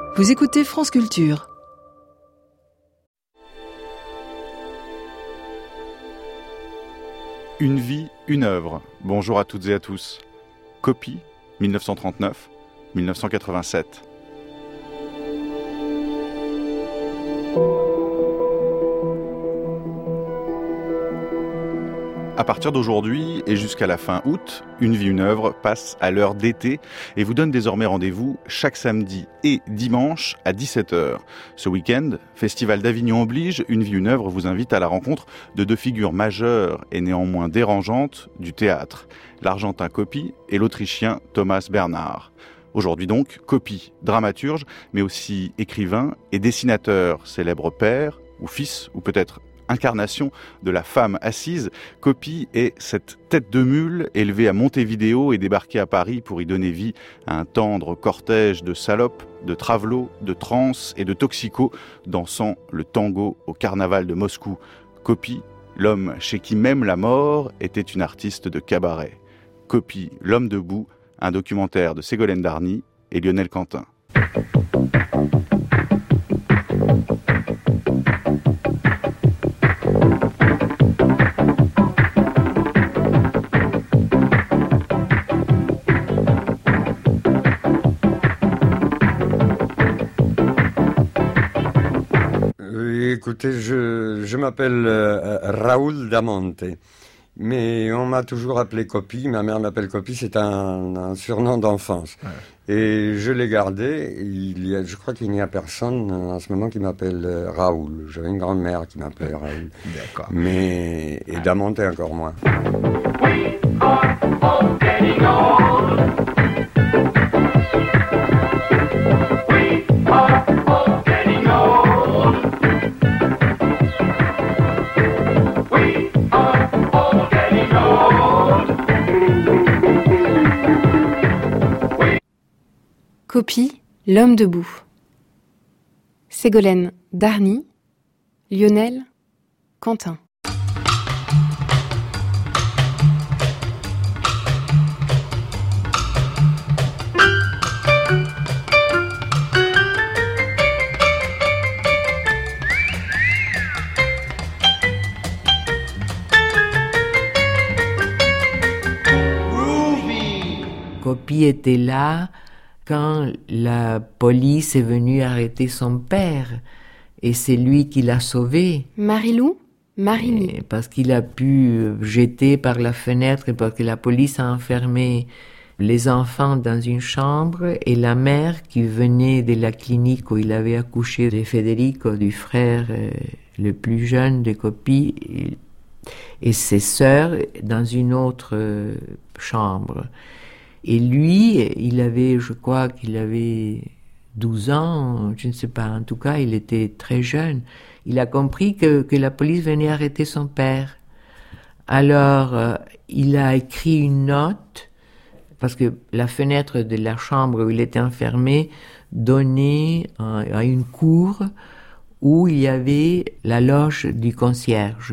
Vous écoutez France Culture. Une vie, une œuvre. Bonjour à toutes et à tous. Copie, 1939-1987. À partir d'aujourd'hui et jusqu'à la fin août, Une vie, une œuvre passe à l'heure d'été et vous donne désormais rendez-vous chaque samedi et dimanche à 17h. Ce week-end, Festival d'Avignon oblige, Une vie, une œuvre vous invite à la rencontre de deux figures majeures et néanmoins dérangeantes du théâtre, l'Argentin Coppi et l'Autrichien Thomas Bernhard. Aujourd'hui donc, Coppi, dramaturge, mais aussi écrivain et dessinateur, célèbre père ou fils ou peut-être incarnation de la femme assise. Coppi est cette tête de mule élevée à Montevideo et débarquée à Paris pour y donner vie à un tendre cortège de salopes, de travelots, de trans et de toxicos dansant le tango au carnaval de Moscou. Coppi, l'homme chez qui même la mort était une artiste de cabaret. Coppi, l'homme debout, un documentaire de Ségolène Darny et Lionel Quentin. Écoutez, je m'appelle Raoul Damonte, mais on m'a toujours appelé Coppi. Ma mère m'appelle Coppi, c'est un surnom d'enfance. Ouais. Et je l'ai gardé. Je crois qu'il n'y a personne en ce moment qui m'appelle Raoul. J'avais une grand-mère qui m'appelait Raoul. D'accord. Et Damonte encore moins. Coppi, l'homme debout. Ségolène Darny, Lionel Quentin. Coppi était là quand la police est venue arrêter son père, et c'est lui qui l'a sauvé. Marilou Marigny. Parce qu'il a pu jeter par la fenêtre, et parce que la police a enfermé les enfants dans une chambre, et la mère qui venait de la clinique où il avait accouché de Federico, du frère le plus jeune de Coppi, et ses sœurs dans une autre chambre. Et lui, je crois qu'il avait 12 ans, je ne sais pas, en tout cas, il était très jeune. Il a compris que la police venait arrêter son père. Alors, il a écrit une note, parce que la fenêtre de la chambre où il était enfermé donnait à une cour où il y avait la loge du concierge.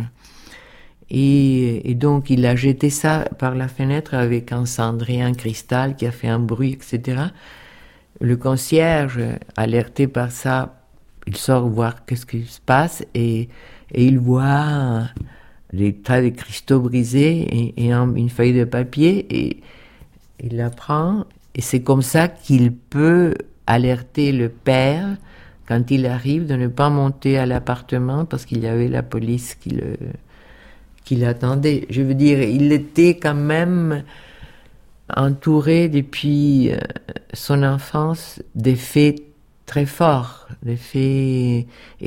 Et donc, il a jeté ça par la fenêtre avec un cendrier, un cristal qui a fait un bruit, etc. Le concierge, alerté par ça, il sort voir qu'est-ce qui se passe et il voit des tas de cristaux brisés et une feuille de papier et il la prend. Et c'est comme ça qu'il peut alerter le père quand il arrive de ne pas monter à l'appartement parce qu'il y avait la police qui l'attendait. Je veux dire, il était quand même entouré depuis son enfance des faits très forts, des faits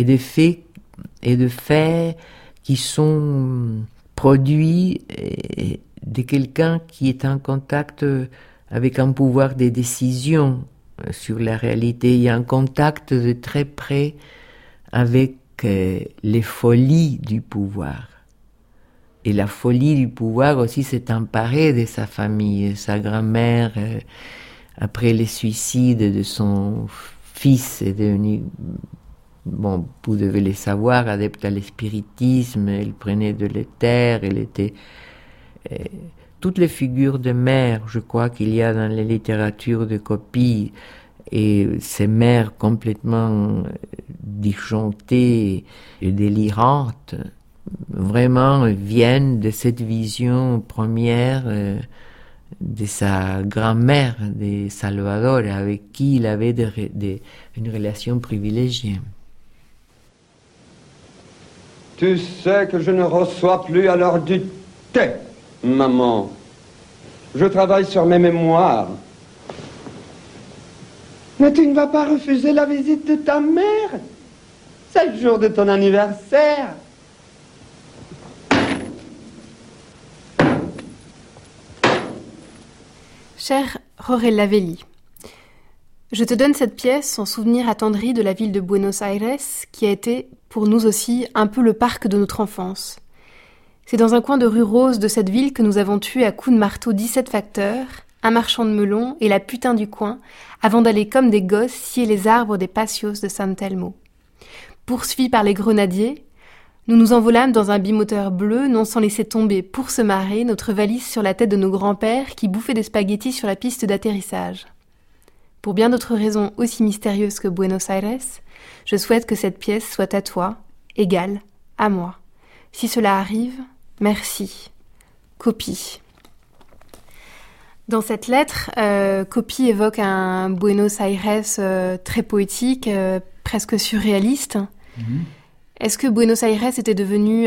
et de faits qui sont produits de quelqu'un qui est en contact avec un pouvoir de décision sur la réalité. Il y a un contact de très près avec les folies du pouvoir. Et la folie du pouvoir aussi s'est emparée de sa famille. Sa grand-mère, après les suicides de son fils, est devenue, bon, vous devez le savoir, adepte à l'espiritisme. Elle prenait de l'éther, elle était... toutes les figures de mère, je crois qu'il y a dans les littératures de Coppi, Et ces mères complètement disjonctées et délirantes, vraiment viennent de cette vision première de sa grand-mère, de Salvador, avec qui il avait une relation privilégiée. Tu sais que je ne reçois plus à l'heure du thé, maman. Je travaille sur mes mémoires. Mais tu ne vas pas refuser la visite de ta mère? C'est le jour de ton anniversaire. Cher Jorge Lavelli, je te donne cette pièce en souvenir attendri de la ville de Buenos Aires, qui a été, pour nous aussi, un peu le parc de notre enfance. C'est dans un coin de rue Rose de cette ville que nous avons tué à coups de marteau 17 facteurs, un marchand de melons et la putain du coin, avant d'aller comme des gosses scier les arbres des patios de San Telmo. Poursuivis par les grenadiers, nous nous envolâmes dans un bimoteur bleu, non sans laisser tomber, pour se marrer, notre valise sur la tête de nos grands-pères qui bouffaient des spaghettis sur la piste d'atterrissage. Pour bien d'autres raisons aussi mystérieuses que Buenos Aires, je souhaite que cette pièce soit à toi, égale à moi. Si cela arrive, merci. Copie. Dans cette lettre, Copie évoque un Buenos Aires très poétique, presque surréaliste. Est-ce que Buenos Aires était devenu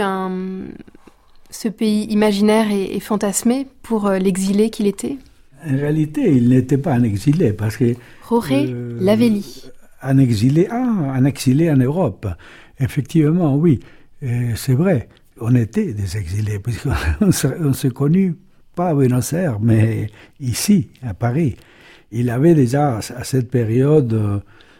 ce pays imaginaire et fantasmé pour l'exilé qu'il était? En réalité, il n'était pas un exilé parce que... Jorge Lavelli. Un exilé en Europe. Effectivement, oui, c'est vrai. On était des exilés puisqu'on s'est connus pas à Buenos Aires, mais ici, à Paris. Il avait déjà à cette période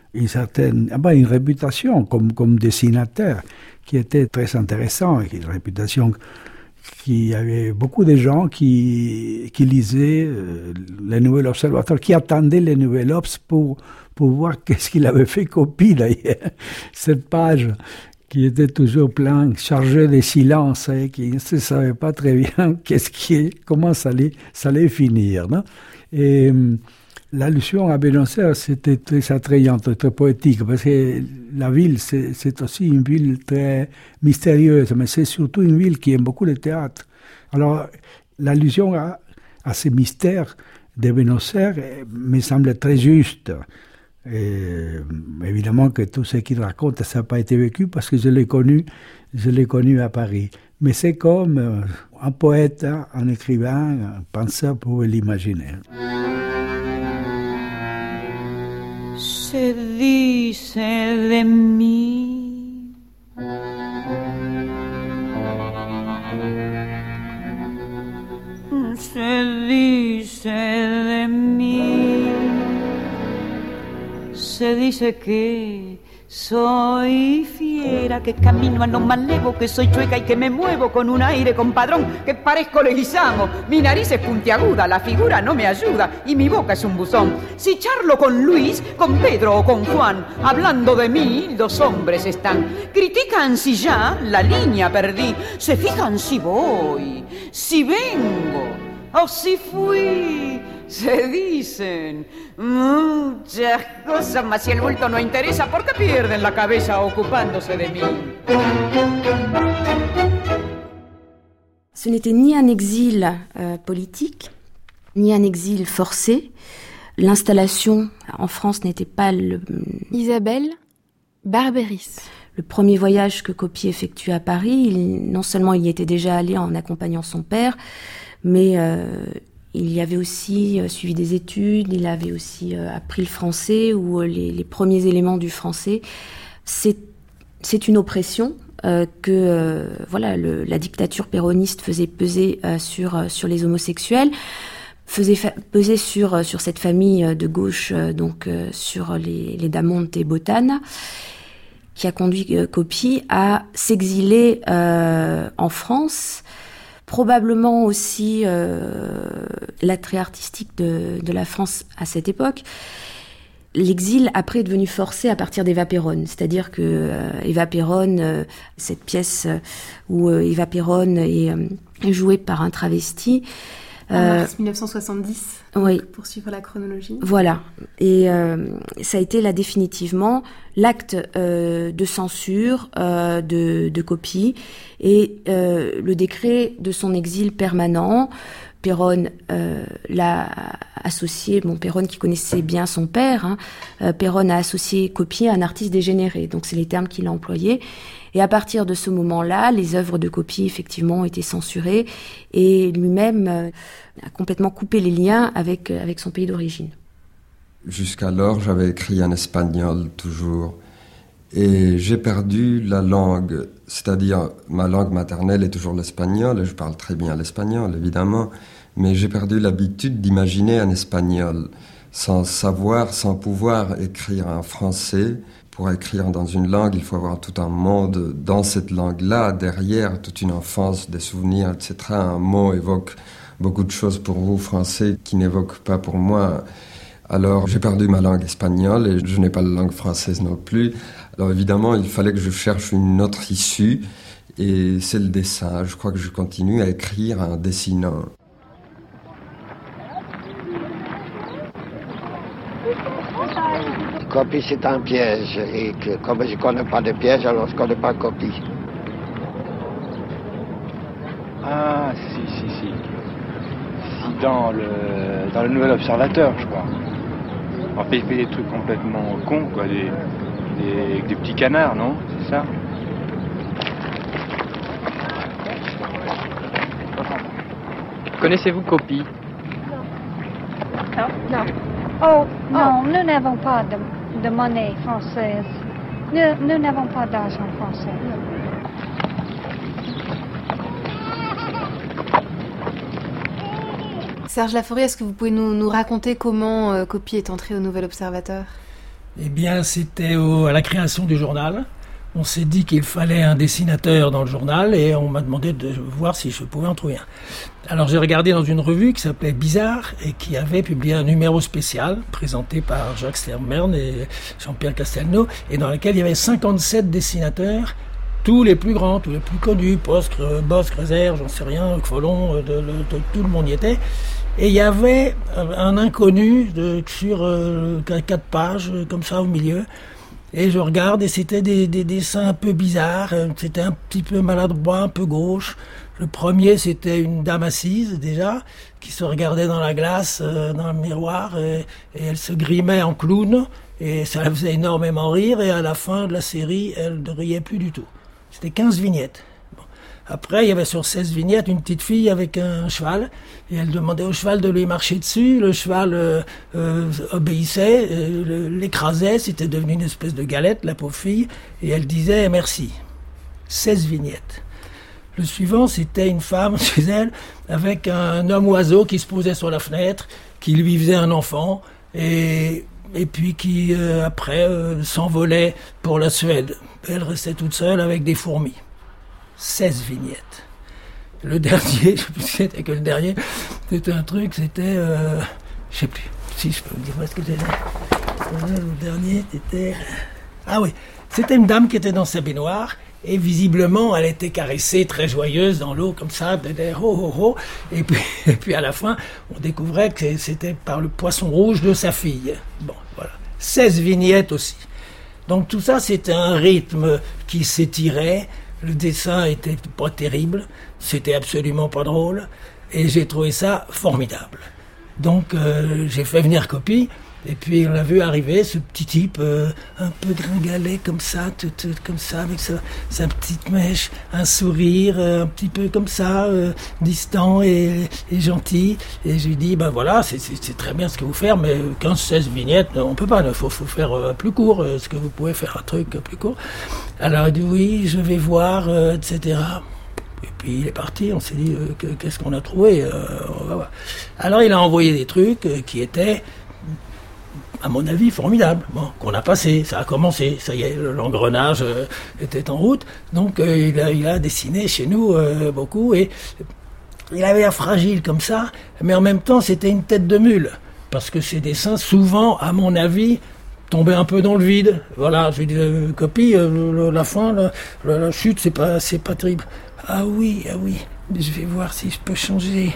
une réputation comme dessinateur qui était très intéressant, une réputation qu'il y avait beaucoup de gens qui lisaient les Nouvel Observateur, qui attendaient les Nouvel Obs pour voir qu'est-ce qu'il avait fait Copie d'ailleurs. Cette page qui était toujours pleine, chargée de silence, et qui ne se savait pas très bien comment ça allait finir. Non? Et l'allusion à Buenos Aires, c'était très attrayante, très poétique, parce que la ville, c'est aussi une ville très mystérieuse, mais c'est surtout une ville qui aime beaucoup le théâtre. Alors, l'allusion à ces mystères de Buenos Aires me semble très juste. Et évidemment que tout ce qu'il raconte, ça n'a pas été vécu parce que je l'ai connu à Paris. Mais c'est comme un poète, un écrivain, un penseur pouvait l'imaginer. Se dice de mí se dice de mí se dice que soy fiera, que camino a lo malevo, que soy chueca y que me muevo con un aire compadrón, que parezco Leguizamo, mi nariz es puntiaguda, la figura no me ayuda y mi boca es un buzón. Si charlo con Luis, con Pedro o con Juan, hablando de mí, los hombres están. Critican si ya la línea perdí, se fijan si voy, si vengo o si fui. Se dicen muchas cosas, mas si el bulto no interesa, ¿por qué pierden la cabeza ocupándose de mí? Ce n'était ni un exil politique, ni un exil forcé. L'installation en France n'était pas Isabelle Barberis. Le premier voyage que Copie effectue à Paris, non seulement il y était déjà allé en accompagnant son père, mais il y avait aussi suivi des études, il avait aussi appris le français ou les premiers éléments du français. C'est une oppression que la dictature péroniste faisait peser sur les homosexuels, faisait peser sur cette famille de gauche, sur les Damonte et Botana, qui a conduit Copie à s'exiler en France. Probablement aussi l'attrait artistique de la France à cette époque. L'exil après est devenu forcé à partir d'Eva Perón, c'est-à-dire que Eva Perón, cette pièce où Eva Perón est jouée par un travesti, En mars 1970, oui. Pour suivre la chronologie. Voilà. Et ça a été là définitivement l'acte de censure de Coppi et le décret de son exil permanent. Péronne l'a associé, Péronne qui connaissait bien son père, Péronne a associé Coppi à un artiste dégénéré, donc c'est les termes qu'il a employés. Et à partir de ce moment-là, les œuvres de Coppi, effectivement, ont été censurées et lui-même a complètement coupé les liens avec son pays d'origine. Jusqu'alors, j'avais écrit en espagnol toujours. Et j'ai perdu la langue, c'est-à-dire ma langue maternelle est toujours l'espagnol, et je parle très bien l'espagnol, évidemment, mais j'ai perdu l'habitude d'imaginer en espagnol, sans savoir, sans pouvoir écrire en français. Pour écrire dans une langue, il faut avoir tout un monde dans cette langue-là, derrière, toute une enfance, des souvenirs, etc. Un mot évoque beaucoup de choses pour vous, français, qui n'évoquent pas pour moi. Alors, j'ai perdu ma langue espagnole et je n'ai pas la langue française non plus. Alors, évidemment, il fallait que je cherche une autre issue et c'est le dessin. Je crois que je continue à écrire en dessinant. Coppi, c'est un piège, et que, comme je ne connais pas de piège, alors je ne connais pas Coppi. Ah, si. Dans le Nouvel Observateur, je crois. En fait, il fait des trucs complètement cons, quoi, des petits canards, non? C'est ça? Connaissez-vous Coppi? Non. Oh, non, nous n'avons pas de monnaie française. Nous n'avons pas d'argent français. Serge Laforêt, est-ce que vous pouvez nous raconter comment Coppi est entré au Nouvel Observateur? Eh bien, c'était à la création du journal. On s'est dit qu'il fallait un dessinateur dans le journal et on m'a demandé de voir si je pouvais en trouver un. Alors j'ai regardé dans une revue qui s'appelait Bizarre et qui avait publié un numéro spécial présenté par Jacques Sternbern et Jean-Pierre Castelnau et dans lequel il y avait 57 dessinateurs, tous les plus grands, tous les plus connus, Bosc, Rezer, j'en sais rien, Follon, tout le monde y était. Et il y avait un inconnu sur 4 pages, comme ça au milieu. Et je regarde et c'était des dessins un peu bizarres, c'était un petit peu maladroit, un peu gauche. Le premier, c'était une dame assise déjà, qui se regardait dans la glace, dans le miroir, et elle se grimait en clown, et ça la faisait énormément rire, et à la fin de la série, elle ne riait plus du tout. C'était 15 vignettes. Après, il y avait sur 16 vignettes une petite fille avec un cheval, et elle demandait au cheval de lui marcher dessus, le cheval obéissait, l'écrasait, c'était devenu une espèce de galette, la pauvre fille, et elle disait merci. 16 vignettes. Le suivant, c'était une femme chez elle, avec un homme oiseau qui se posait sur la fenêtre, qui lui faisait un enfant, et puis qui, après, s'envolait pour la Suède. Elle restait toute seule avec des fourmis. 16 vignettes. Le dernier, je sais plus si c'était que le dernier, c'était un truc, c'était, je sais plus, si je peux vous dire ce que c'était. Le dernier, c'était, ah oui, c'était une dame qui était dans sa baignoire, et visiblement, elle était caressée, très joyeuse dans l'eau, comme ça, et puis à la fin, on découvrait que c'était par le poisson rouge de sa fille. Bon, voilà. 16 vignettes aussi. Donc tout ça, c'était un rythme qui s'étirait. Le dessin était pas terrible, c'était absolument pas drôle, et j'ai trouvé ça formidable. Donc j'ai fait venir Coppi, et puis on a vu arriver ce petit type un peu gringalet comme ça, comme ça, avec sa petite mèche, un sourire un petit peu comme ça, distant et gentil. Et je lui dis, ben voilà, c'est très bien ce que vous faites, mais 15-16 vignettes, on peut pas, il faut faire plus court, est-ce que vous pouvez faire un truc plus court? Alors il dit, oui, je vais voir, etc. Et puis il est parti, on s'est dit, qu'est-ce qu'on a trouvé, on va voir. Alors il a envoyé des trucs qui étaient, à mon avis, formidable. Bon, qu'on a passé, ça a commencé, ça y est, l'engrenage était en route. Donc il a dessiné chez nous beaucoup et il avait l'air fragile comme ça, mais en même temps c'était une tête de mule, parce que ces dessins, souvent, à mon avis, tombaient un peu dans le vide. Voilà, j'ai dit, Coppi, la fin, la chute, c'est pas terrible. Ah oui, je vais voir si je peux changer. Et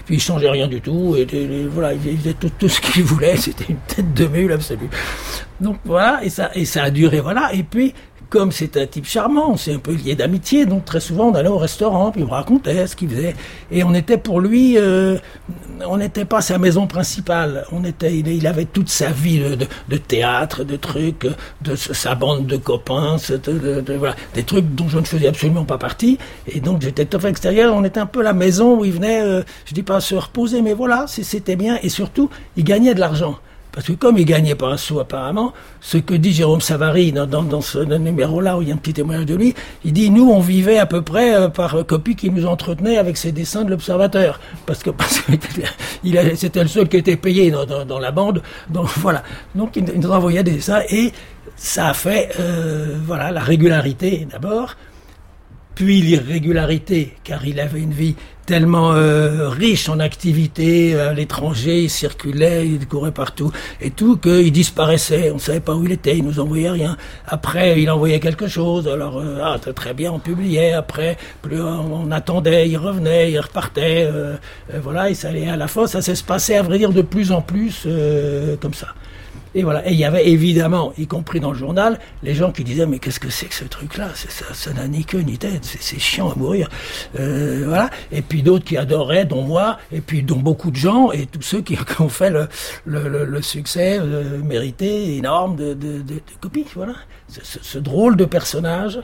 puis il changeait rien du tout, et voilà, il faisait tout ce qu'il voulait, c'était une tête de mule absolue. Donc voilà, et ça a duré, voilà, et puis, comme c'est un type charmant, on s'est un peu lié d'amitié, donc très souvent on allait au restaurant, puis il me racontait ce qu'il faisait. Et on était pour lui, on n'était pas sa maison principale. Il avait toute sa vie de théâtre, de trucs, de sa bande de copains, voilà, des trucs dont je ne faisais absolument pas partie. Et donc j'étais tout à fait extérieur, on était un peu la maison où il venait, je dis pas se reposer, mais voilà, c'était bien. Et surtout, il gagnait de l'argent. Parce que comme il gagnait pas un sou apparemment, ce que dit Jérôme Savary dans ce numéro-là où il y a un petit témoignage de lui, il dit nous on vivait à peu près par Coppi qui nous entretenait avec ses dessins de l'Observateur, parce que c'était le seul qui était payé dans la bande, donc voilà. Donc il nous envoyait des dessins et ça a fait voilà la régularité d'abord, puis l'irrégularité car il avait une vie tellement riche en activités, à l'étranger, il circulait, il courait partout, et tout, qu'il disparaissait, on ne savait pas où il était, il nous envoyait rien. Après, il envoyait quelque chose, alors, très bien, on publiait, après, plus on attendait, il revenait, il repartait, voilà, et ça allait à la fin, ça s'est passé, à vrai dire, de plus en plus, comme ça. Et voilà. Et il y avait évidemment, y compris dans le journal, les gens qui disaient mais qu'est-ce que c'est que ce truc-là ? Ça n'a ni queue ni tête, c'est chiant à mourir. Voilà. Et puis d'autres qui adoraient, dont moi, et puis dont beaucoup de gens, et tous ceux qui ont fait le succès mérité énorme de Coppi. Voilà. Ce drôle de personnage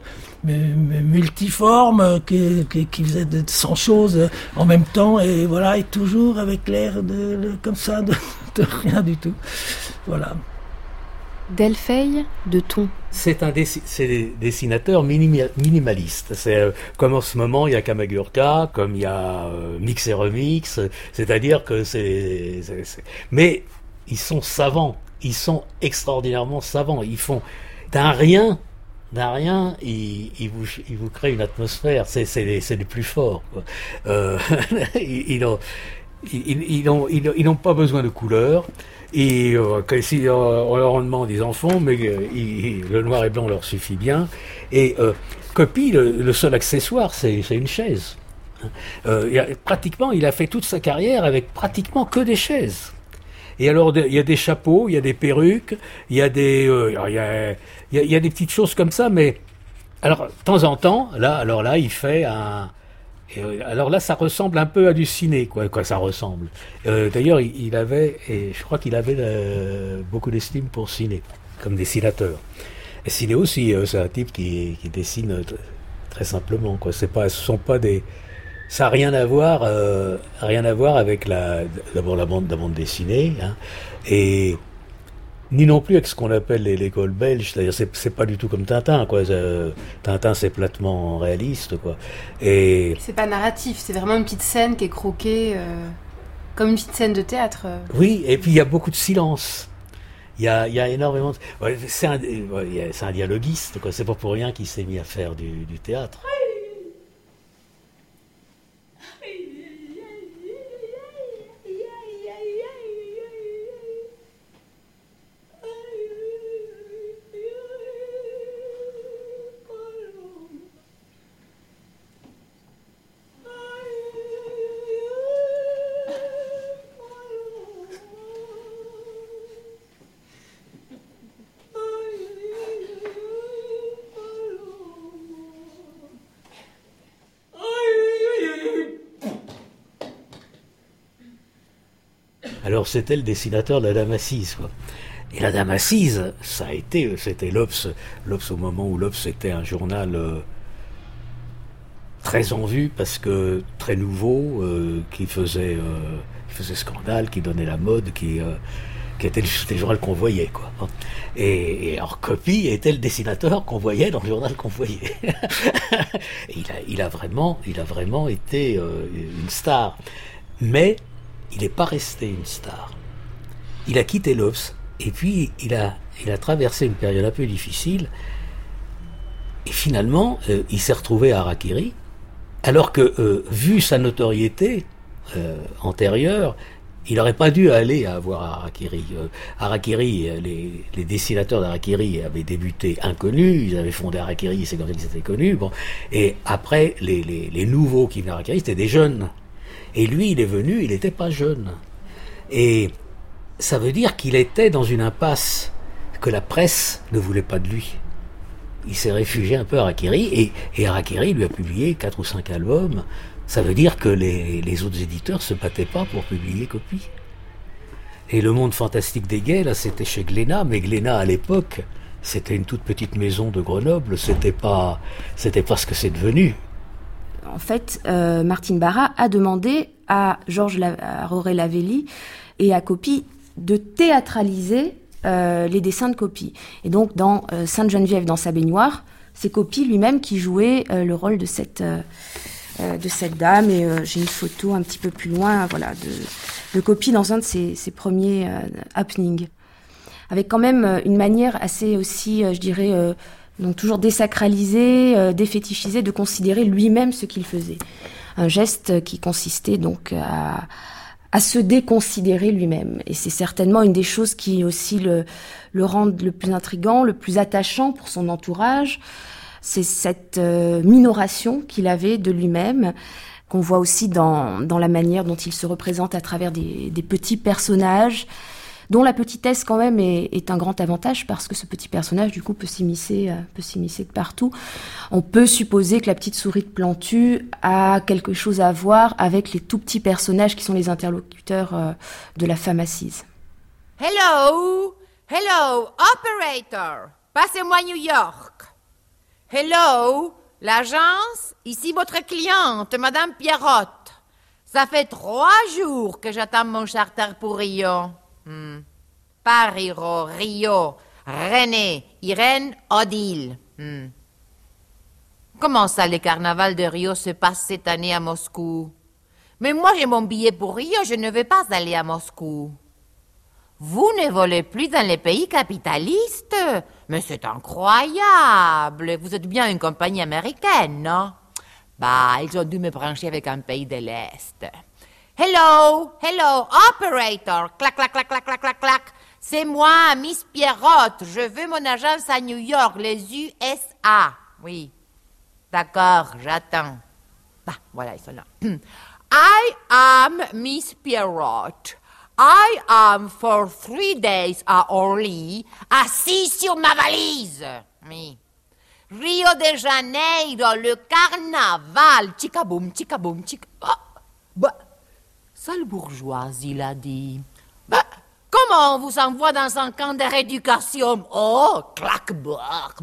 multiforme qui faisait 100 choses en même temps et voilà, et toujours avec l'air comme ça de rien du tout. Voilà. Delfeil de Thon. C'est des dessinateurs minimalistes. C'est comme en ce moment il y a Kamagurka, comme il y a Mix et Remix, c'est-à-dire que mais ils sont savants, ils sont extraordinairement savants. Ils font d'un rien, ils vous créent une atmosphère. C'est les plus forts, quoi. Ils n'ont pas besoin de couleurs. Et si on leur demande des enfants, mais le noir et blanc leur suffit bien. Et Coppi, le seul accessoire, c'est une chaise. Il a fait toute sa carrière avec pratiquement que des chaises. Et alors il y a des chapeaux, il y a des perruques, il y a des petites choses comme ça, mais alors de temps en temps, là il fait un. Alors là, ça ressemble un peu à du ciné, quoi ça ressemble. D'ailleurs, il avait, et je crois qu'il avait beaucoup d'estime pour ciné, comme dessinateur. Et ciné aussi, c'est un type qui dessine très simplement, quoi. Ça n'a rien à voir avec d'abord la bande dessinée, hein, et ni non plus avec ce qu'on appelle l'école belge, c'est-à-dire c'est pas du tout comme Tintin, quoi. Tintin c'est platement réaliste, quoi. Et c'est pas narratif, c'est vraiment une petite scène qui est croquée comme une petite scène de théâtre. Oui, et puis il y a beaucoup de silence. Il y a énormément. C'est un dialoguiste, quoi. C'est pas pour rien qu'il s'est mis à faire du théâtre. Alors c'était le dessinateur de la Dame assise, quoi. Et la Dame assise, c'était l'Obs au moment où l'Obs était un journal très en vue parce que très nouveau, qui faisait scandale, qui donnait la mode, qui était le journal qu'on voyait, quoi. Et alors Coppi était le dessinateur qu'on voyait dans le journal qu'on voyait. il a vraiment été une star, mais il n'est pas resté une star. Il a quitté l'Obs et puis il a traversé une période un peu difficile et finalement il s'est retrouvé à Harakiri alors que vu sa notoriété antérieure, il n'aurait pas dû aller à voir Harakiri. Harakiri, les dessinateurs d'Harakiri avaient débuté inconnus, ils avaient fondé Harakiri, c'est comme ça qu'ils étaient connus. Bon, et après les nouveaux qui venaient à Harakiri, c'était des jeunes. Et lui, il est venu, il n'était pas jeune. Et ça veut dire qu'il était dans une impasse, que la presse ne voulait pas de lui. Il s'est réfugié un peu à Harakiri, et Harakiri lui a publié 4 ou 5 albums. Ça veut dire que les autres éditeurs se battaient pas pour publier Copy. Et Le Monde fantastique des gays, là, c'était chez Glénat, mais Glénat, à l'époque, c'était une toute petite maison de Grenoble, c'était pas ce que c'est devenu. En fait, Martine Barra a demandé à Roré Lavelli et à Copy de théâtraliser les dessins de Copy. Et donc, dans Sainte-Geneviève dans sa baignoire, c'est Copy lui-même qui jouait le rôle de cette dame. Et j'ai une photo un petit peu plus loin, voilà, de Copy dans un de ses premiers happenings. Avec quand même une manière assez aussi, je dirais, donc toujours désacralisée, défétichisée, de considérer lui-même ce qu'il faisait. Un geste qui consistait donc à se déconsidérer lui-même. Et c'est certainement une des choses qui aussi le rendent le plus intriguant, le plus attachant pour son entourage. C'est cette minoration qu'il avait de lui-même, qu'on voit aussi dans la manière dont il se représente à travers des petits personnages, dont la petitesse quand même est un grand avantage, parce que ce petit personnage du coup peut s'immiscer de partout. On peut supposer que la petite souris de Plantu a quelque chose à voir avec les tout petits personnages qui sont les interlocuteurs de la femme assise. Hello, operator, passez-moi New York. Hello, l'agence, ici votre cliente, Madame Pierrotte. Ça fait 3 jours que j'attends mon charter pour Rio. Paris, Rio, René, Irène, Odile. Comment ça, le carnaval de Rio se passe cette année à Moscou? Mais moi, j'ai mon billet pour Rio, je ne vais pas aller à Moscou. Vous ne volez plus dans les pays capitalistes? Mais c'est incroyable. Vous êtes bien une compagnie américaine, non? Bah, ils ont dû me brancher avec un pays de l'Est. Hello, operator. Clac, clac, clac, clac, clac, clac, clac. C'est moi, Miss Pierrotte. Je veux mon agence à New York, les USA. Oui. D'accord, j'attends. Bah, voilà, ils sont là. I am Miss Pierrotte. I am for 3 days à Orly, assis sur ma valise. Oui. Rio de Janeiro, le carnaval. Chicaboum, chicaboum, chicaboum. Oh, bah, sale bourgeoise, il a dit. Bah, comment on vous envoie dans un camp de rééducation? Oh, clac-boc.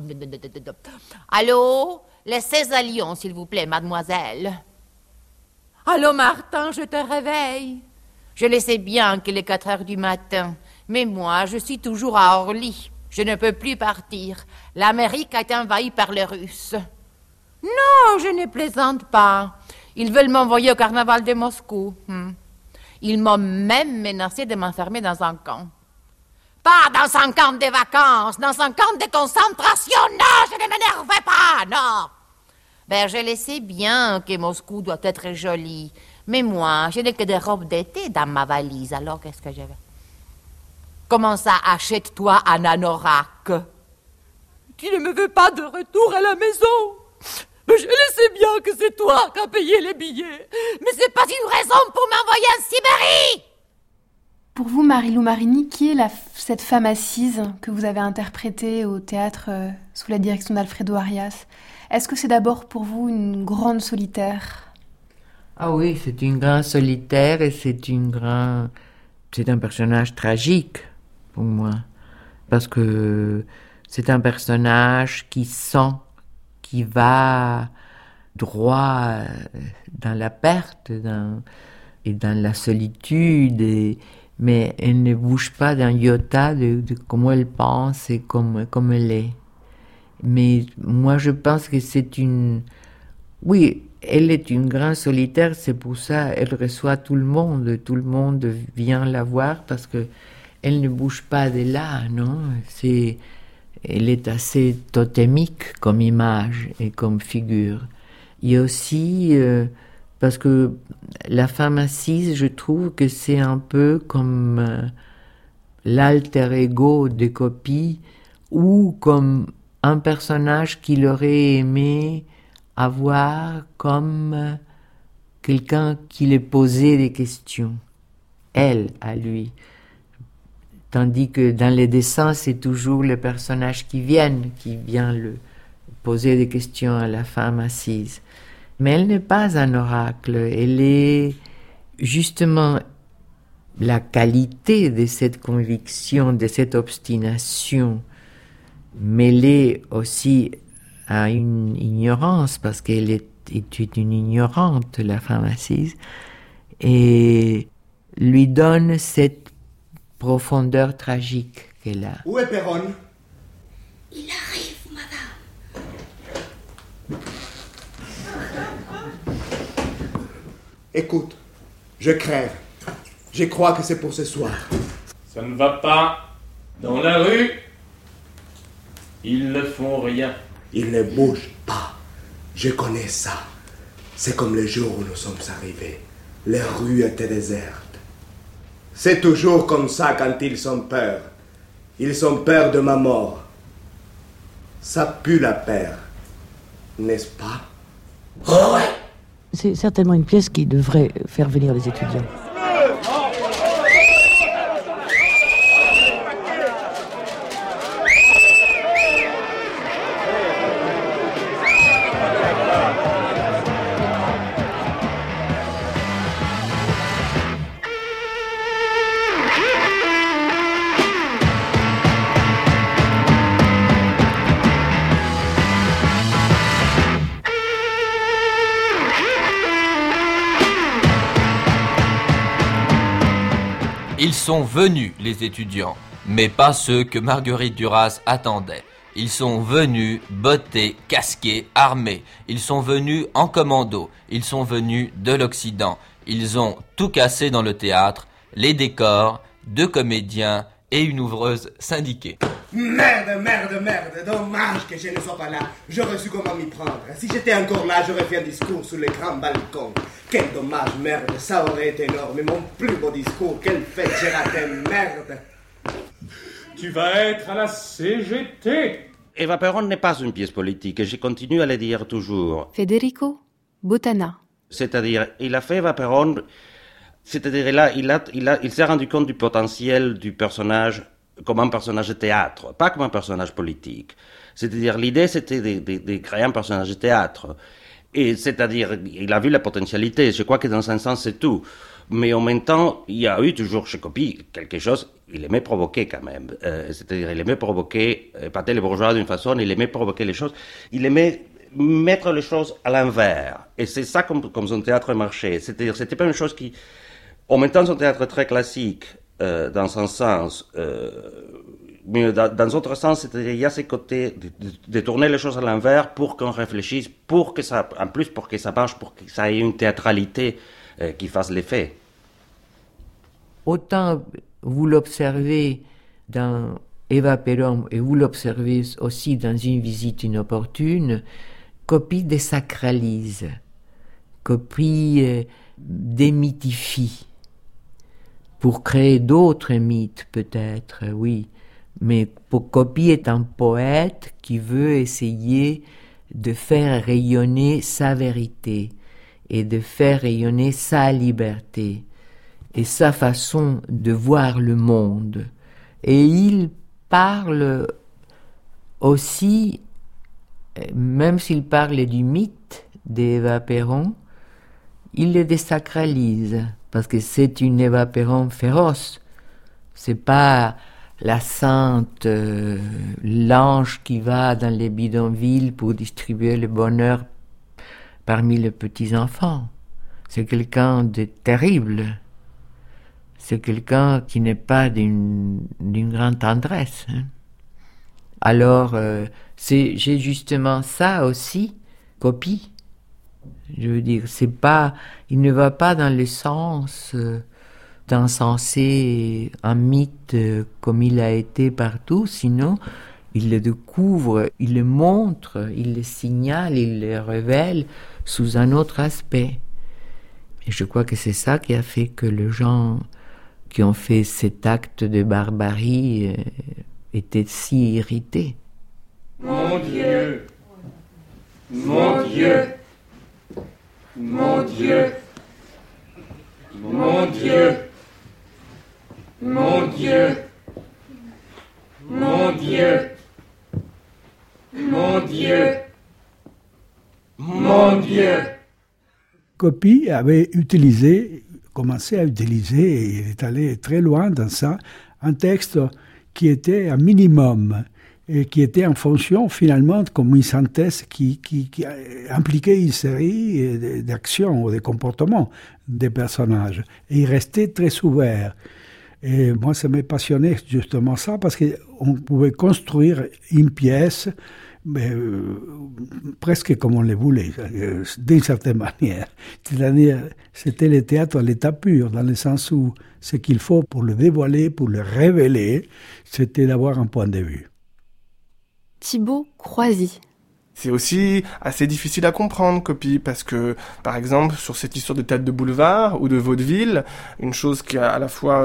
Allô? Laissez à Lyon, s'il vous plaît, mademoiselle. Allô, Martin, je te réveille. Je le sais bien qu'il est 4 heures du matin, mais moi, je suis toujours à Orly. Je ne peux plus partir. L'Amérique a été envahie par les Russes. Non, je ne plaisante pas. Ils veulent m'envoyer au carnaval de Moscou. Ils m'ont même menacé de m'enfermer dans un camp. Pas dans un camp de vacances, dans un camp de concentration. Non, je ne m'énervais pas, non. Ben, je le sais bien que Moscou doit être joli. Mais moi, je n'ai que des robes d'été dans ma valise, alors qu'est-ce que je vais? Comment ça, achète-toi un anorak? Tu ne me veux pas de retour à la maison? Mais je le sais bien que c'est toi qui as payé les billets. Mais c'est pas une raison pour m'envoyer en Sibérie! Pour vous, Marie-Lou Marini, qui est cette femme assise que vous avez interprétée au théâtre sous la direction d'Alfredo Arias? Est-ce que c'est d'abord pour vous une grande solitaire? Ah oui, c'est une grande solitaire et c'est un personnage tragique pour moi. Parce que c'est un personnage qui sent, qui va droit dans la perte et dans la solitude, mais elle ne bouge pas d'un iota de comment elle pense et comme elle est. Mais moi je pense que oui, elle est une grande solitaire, c'est pour ça qu'elle reçoit tout le monde vient la voir parce que elle ne bouge pas de là, non? Elle est assez totémique comme image et comme figure. Il y a aussi, parce que la femme assise, je trouve que c'est un peu comme l'alter ego de Copy ou comme un personnage qu'il aurait aimé avoir comme quelqu'un qui lui posait des questions, elle à lui. Tandis que dans les dessins, c'est toujours le personnage qui vient le poser des questions à la femme assise. Mais elle n'est pas un oracle, elle est justement la qualité de cette conviction, de cette obstination, mêlée aussi à une ignorance, parce qu'elle est une ignorante, la femme assise, et lui donne cette profondeur tragique qu'elle a. Où est Perron? Il arrive, madame. Écoute, je crève. Je crois que c'est pour ce soir. Ça ne va pas. Dans la rue, ils ne font rien. Ils ne bougent pas. Je connais ça. C'est comme le jour où nous sommes arrivés. Les rues étaient désertes. C'est toujours comme ça quand ils ont peur. Ils ont peur de ma mort. Ça pue la peur, n'est-ce pas? Oh ouais. C'est certainement une pièce qui devrait faire venir les étudiants. Ils sont venus, les étudiants, mais pas ceux que Marguerite Duras attendait. Ils sont venus bottés, casqués, armés. Ils sont venus en commando. Ils sont venus de l'Occident. Ils ont tout cassé dans le théâtre, les décors, 2 comédiens et une ouvreuse syndiquée. Merde, dommage que je ne sois pas là. J'aurais su comment m'y prendre. Si j'étais encore là, j'aurais fait un discours sur le grand balcon. Quel dommage, merde, ça aurait été énorme. Mais mon plus beau discours, quelle fête j'ai raté, merde. Tu vas être à la CGT. Eva Perón n'est pas une pièce politique, et je continue à le dire toujours. Federico Bottana. C'est-à-dire, il a fait Eva Perón, c'est-à-dire là, il s'est rendu compte du potentiel du personnage comme un personnage de théâtre, pas comme un personnage politique. C'est-à-dire, l'idée, c'était de créer un personnage de théâtre. Et c'est-à-dire, il a vu la potentialité. Je crois que dans un sens, c'est tout. Mais en même temps, il y a eu toujours chez Coppi quelque chose, il aimait provoquer quand même. C'est-à-dire, il aimait provoquer, épater les bourgeois d'une façon, il aimait provoquer les choses. Il aimait mettre les choses à l'envers. Et c'est ça comme son théâtre marchait. C'est-à-dire, c'était pas une chose qui... En même temps, son théâtre très classique, dans son sens... mais dans autre sens, c'est-à-dire, il y a ce côté de tourner les choses à l'envers pour qu'on réfléchisse, pour que ça, en plus, pour que ça marche, pour que ça ait une théâtralité qui fasse l'effet. Autant vous l'observez dans Eva Perón et vous l'observez aussi dans Une visite inopportune, Coppi désacralise, Coppi démythifie, pour créer d'autres mythes peut-être, oui. Mais Coppi est un poète qui veut essayer de faire rayonner sa vérité et de faire rayonner sa liberté et sa façon de voir le monde. Et il parle aussi, même s'il parle du mythe d'Eva Perón, il le désacralise parce que c'est une Eva Perón féroce. C'est pas la sainte, l'ange qui va dans les bidonvilles pour distribuer le bonheur parmi les petits-enfants. C'est quelqu'un de terrible. C'est quelqu'un qui n'est pas d'une grande tendresse. Hein. Alors, j'ai justement ça aussi, Coppi. Je veux dire, c'est pas, il ne va pas dans le sens d'encenser un mythe comme il a été partout, sinon il le découvre, il le montre, il le signale, il le révèle sous un autre aspect. Et je crois que c'est ça qui a fait que les gens qui ont fait cet acte de barbarie étaient si irrités. Mon Dieu, mon Dieu, mon Dieu. Mon Dieu. Mon Dieu. Mon Dieu. Mon Dieu. Mon Dieu. Coppi avait commencé à utiliser, et il est allé très loin dans ça, un texte qui était un minimum et qui était en fonction finalement comme une synthèse qui impliquait une série d'actions ou de comportements des personnages. Et il restait très ouvert. Et moi, ça m'a passionné justement ça, parce qu'on pouvait construire une pièce mais, presque comme on le voulait, d'une certaine manière. C'est-à-dire, c'était le théâtre à l'état pur, dans le sens où ce qu'il faut pour le dévoiler, pour le révéler, c'était d'avoir un point de vue. Thibaut Croisy. C'est aussi assez difficile à comprendre, Coppi, parce que, par exemple, sur cette histoire de théâtre de boulevard ou de vaudeville, une chose qui est à la fois,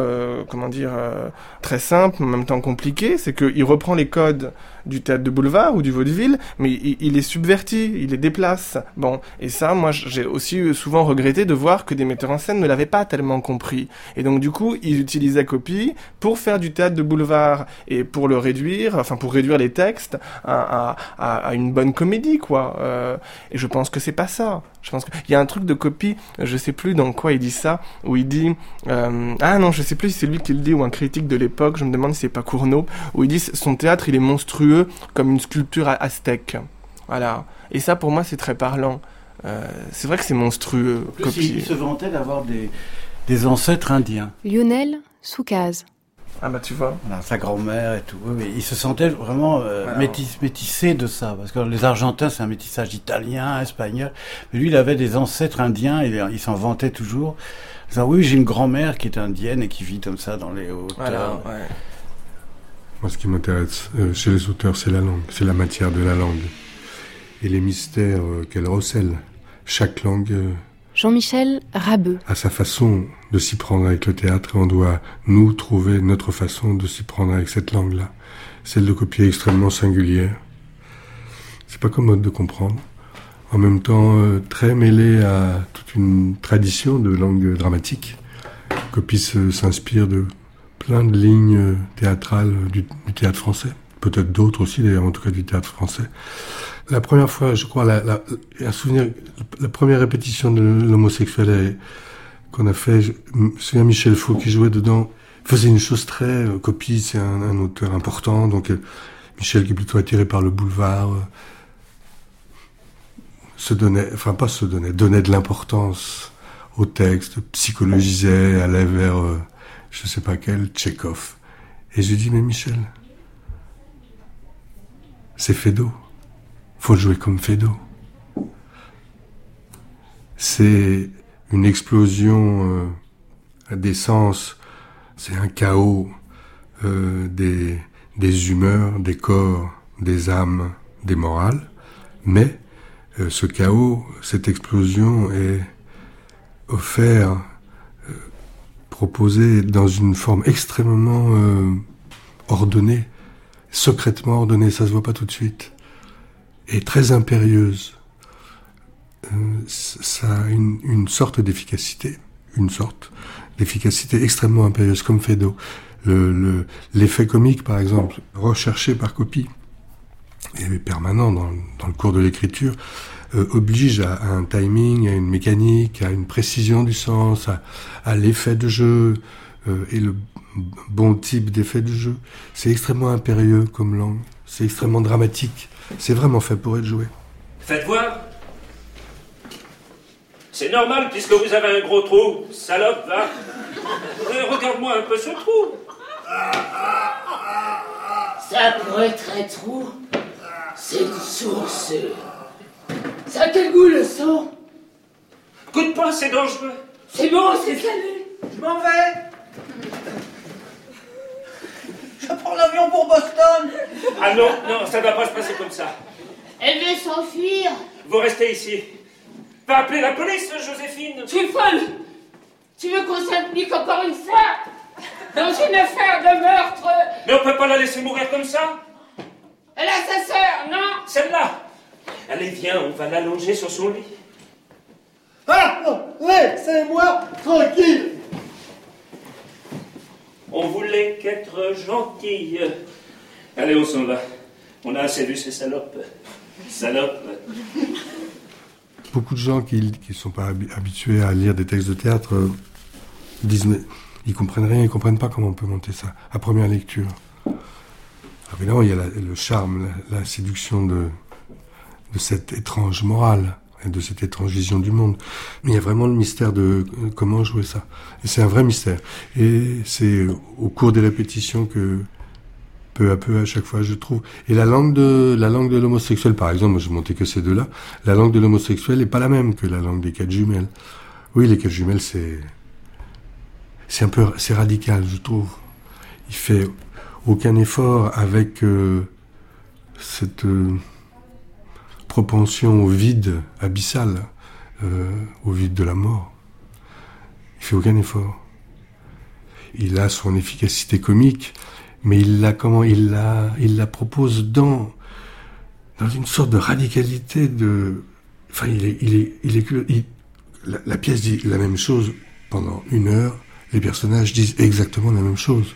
très simple, mais en même temps compliquée, c'est qu'il reprend les codes du théâtre de boulevard ou du vaudeville, mais il les subvertit, il les déplace. Bon, et ça, moi, j'ai aussi souvent regretté de voir que des metteurs en scène ne l'avaient pas tellement compris. Et donc, du coup, ils utilisaient Coppi pour faire du théâtre de boulevard et pour le réduire, pour réduire les textes à une bonne comédie, quoi. Et je pense que c'est pas ça. Je pense qu'il y a un truc de Coppi, je sais plus dans quoi il dit ça, où il dit, je sais plus si c'est lui qui le dit ou un critique de l'époque, je me demande si c'est pas Cournot, où il dit son théâtre il est monstrueux comme une sculpture aztèque. Voilà. Et ça pour moi c'est très parlant. C'est vrai que c'est monstrueux. En plus, il se vantait d'avoir des ancêtres indiens. Lionel Soucaz. Ah bah tu vois. Voilà, sa grand-mère et tout. Oui, il se sentait vraiment métissé de ça. Parce que les Argentins, c'est un métissage italien, espagnol. Mais lui, il avait des ancêtres indiens et il s'en vantait toujours. Il disait, oui, j'ai une grand-mère qui est indienne et qui vit comme ça dans les hauteurs. Voilà, ouais. Moi, ce qui m'intéresse chez les auteurs, c'est la langue. C'est la matière de la langue. Et les mystères qu'elle recèle. Chaque langue... Jean-Michel Rabeux. À sa façon de s'y prendre avec le théâtre, et on doit, nous, trouver notre façon de s'y prendre avec cette langue-là. Celle de Coppi est extrêmement singulière. C'est pas commode de comprendre. En même temps, très mêlée à toute une tradition de langue dramatique. Coppi s'inspire de plein de lignes théâtrales du théâtre français. Peut-être d'autres aussi, d'ailleurs, en tout cas du théâtre français. La première fois, je crois, un souvenir, la première répétition de l'homosexuel qu'on a fait, je me souviens Michel Faux qui jouait dedans, faisait une chose très... Coppi, c'est un auteur important, donc Michel qui est plutôt attiré par le boulevard, donnait de l'importance au texte, psychologisait, allait vers, je sais pas quel, Tchekhov. Et je lui dis, mais Michel, c'est Feydeau. Faut le jouer comme Feydeau. C'est une explosion des sens, c'est un chaos des humeurs, des corps, des âmes, des morales. Mais ce chaos, cette explosion est offert, proposé dans une forme extrêmement ordonnée, secrètement ordonnée, ça se voit pas tout de suite. Et très impérieuse. Ça a une sorte d'efficacité, extrêmement impérieuse, comme Feydeau. L'effet comique, par exemple, recherché par Coppi, et permanent dans le cours de l'écriture, oblige à un timing, à une mécanique, à une précision du sens, à l'effet de jeu, et le bon type d'effet de jeu. C'est extrêmement impérieux comme langue, c'est extrêmement dramatique. C'est vraiment fait pour être joué. Faites voir. C'est normal puisque vous avez un gros trou. Salope, va. Regarde-moi un peu ce trou. Ça pourrait être un trou. C'est une source. Ça a quel goût le sang? Goûte pas, c'est dangereux. C'est bon, c'est salé. Je m'en vais. Je prends l'avion pour Boston. Ah non, ça ne va pas se passer comme ça. Elle veut s'enfuir. Vous restez ici. Va appeler la police, Joséphine. Tu es folle. Tu veux qu'on s'implique encore une fois dans une affaire de meurtre? Mais on peut pas la laisser mourir comme ça. Elle a sa sœur, non? Celle-là. Allez, viens, on va l'allonger sur son lit. Ah, non, laissez-moi tranquille. On voulait qu'être gentil. Allez, on s'en va. On a assez vu ces salopes. Salopes. Beaucoup de gens qui ne sont pas habitués à lire des textes de théâtre disent mais ils comprennent rien, ils comprennent pas comment on peut monter ça à première lecture. Alors évidemment, il y a le charme, la séduction de cette étrange morale et de cette étrange vision du monde. Mais il y a vraiment le mystère de comment jouer ça. Et c'est un vrai mystère. Et c'est au cours des répétitions que peu à peu, à chaque fois, je trouve. Et la langue de l'homosexuel, par exemple, moi je montais que ces deux-là, la langue de l'homosexuel n'est pas la même que la langue des quatre jumelles. Oui, les quatre jumelles, c'est radical, je trouve. Il fait aucun effort avec cette propension au vide abyssal, au vide de la mort. Il fait aucun effort. Il a son efficacité comique, mais il la propose dans une sorte de radicalité de. Enfin, la pièce dit la même chose pendant 1 heure. Les personnages disent exactement la même chose.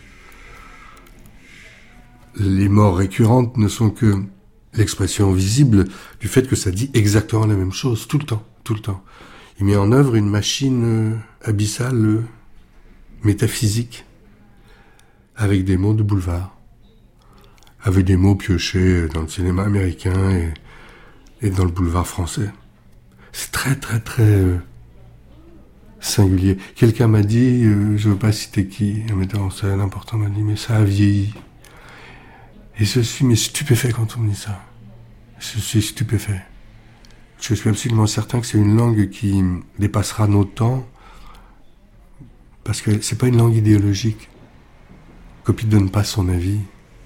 Les morts récurrentes ne sont que l'expression visible du fait que ça dit exactement la même chose tout le temps. Il met en œuvre une machine abyssale, métaphysique, avec des mots de boulevard, avec des mots piochés dans le cinéma américain et dans le boulevard français. C'est très, très, très singulier. Quelqu'un m'a dit, je veux pas citer qui, un metteur en scène important m'a dit, mais ça a vieilli. Et je suis mais stupéfait quand on me dit ça. Je suis stupéfait. Je suis absolument certain que c'est une langue qui dépassera nos temps, parce que c'est pas une langue idéologique. Coppi ne donne pas son avis.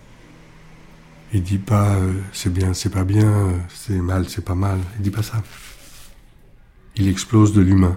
Il dit pas c'est bien, c'est pas bien, c'est mal, c'est pas mal. Il dit pas ça. Il explose de l'humain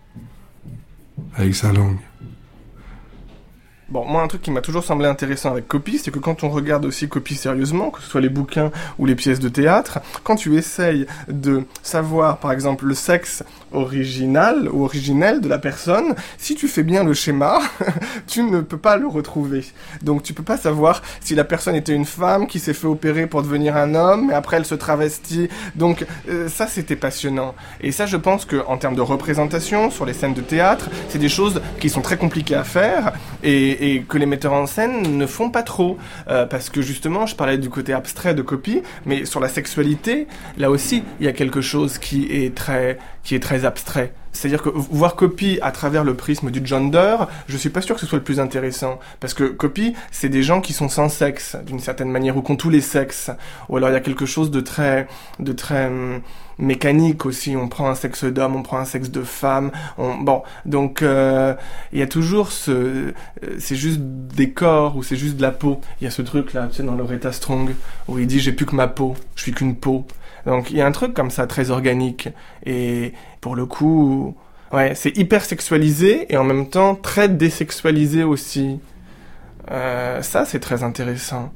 avec sa langue. Bon, moi, un truc qui m'a toujours semblé intéressant avec Coppi, c'est que quand on regarde aussi Coppi sérieusement, que ce soit les bouquins ou les pièces de théâtre, quand tu essayes de savoir, par exemple, le sexe original ou originel de la personne, si tu fais bien le schéma, tu ne peux pas le retrouver. Donc, tu peux pas savoir si la personne était une femme qui s'est fait opérer pour devenir un homme, et après elle se travestit. Donc, ça, c'était passionnant. Et ça, je pense que, en termes de représentation, sur les scènes de théâtre, c'est des choses qui sont très compliquées à faire, et que les metteurs en scène ne font pas trop, parce que justement, je parlais du côté abstrait de Coppi, mais sur la sexualité, là aussi, il y a quelque chose qui est très abstrait. C'est-à-dire que voir Coppi à travers le prisme du gender, je suis pas sûr que ce soit le plus intéressant. Parce que Coppi, c'est des gens qui sont sans sexe, d'une certaine manière, ou qui ont tous les sexes. Ou alors il y a quelque chose de très mécanique aussi. On prend un sexe d'homme, on prend un sexe de femme. Donc il y a toujours c'est juste des corps, ou c'est juste de la peau. Il y a ce truc-là, tu sais, dans Loretta Strong, où il dit « j'ai plus que ma peau, je suis qu'une peau ». Donc il y a un truc comme ça, très organique. Et pour le coup, ouais, c'est hyper sexualisé et en même temps très désexualisé aussi. Ça, c'est très intéressant.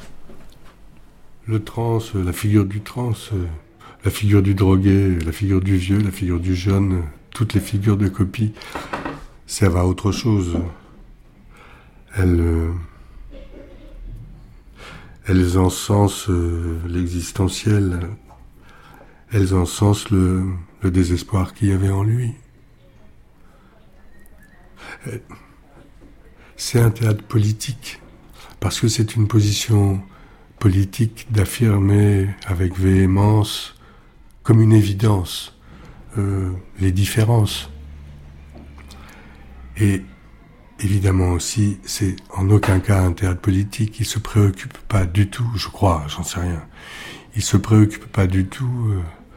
Le trans, la figure du trans, la figure du drogué, la figure du vieux, la figure du jeune, toutes les figures de Coppi servent à autre chose. Elles encensent l'existentiel. Elles encensent le désespoir qu'il y avait en lui. C'est un théâtre politique, parce que c'est une position politique d'affirmer avec véhémence, comme une évidence, les différences. Et évidemment aussi, c'est en aucun cas un théâtre politique. Il se préoccupe pas du tout, je crois, j'en sais rien. Il se préoccupe pas du tout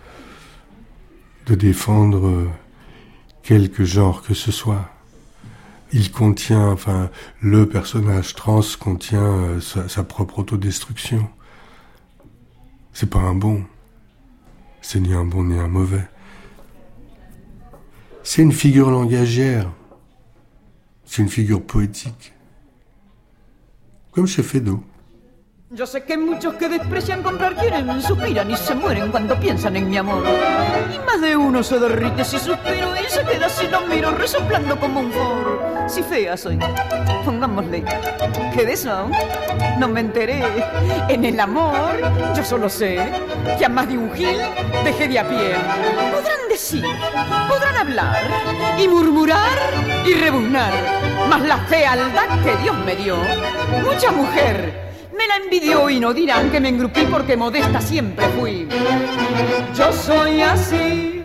de défendre quelque genre que ce soit. Il contient, enfin, le personnage trans contient sa propre autodestruction. C'est pas un bon. C'est ni un bon ni un mauvais. C'est une figure langagière. C'est une figure poétique. Comme chez Feydeau. Yo sé que muchos que desprecian comprar quieren, suspiran y se mueren cuando piensan en mi amor. Y más de uno se derrite si suspiro y se queda si lo miro resoplando como un foro. Si fea soy, pongámosle, que de eso no me enteré. En el amor yo solo sé que a más de un gil dejé de a pie. Podrán decir, podrán hablar y murmurar y rebuznar, mas la fealdad que Dios me dio, mucha mujer me la envidió y no dirán que me engrupí porque modesta siempre fui. Yo soy así.